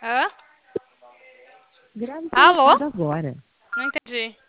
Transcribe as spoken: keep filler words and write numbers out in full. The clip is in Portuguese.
Hã? Grave o Alô? recado agora. Não entendi.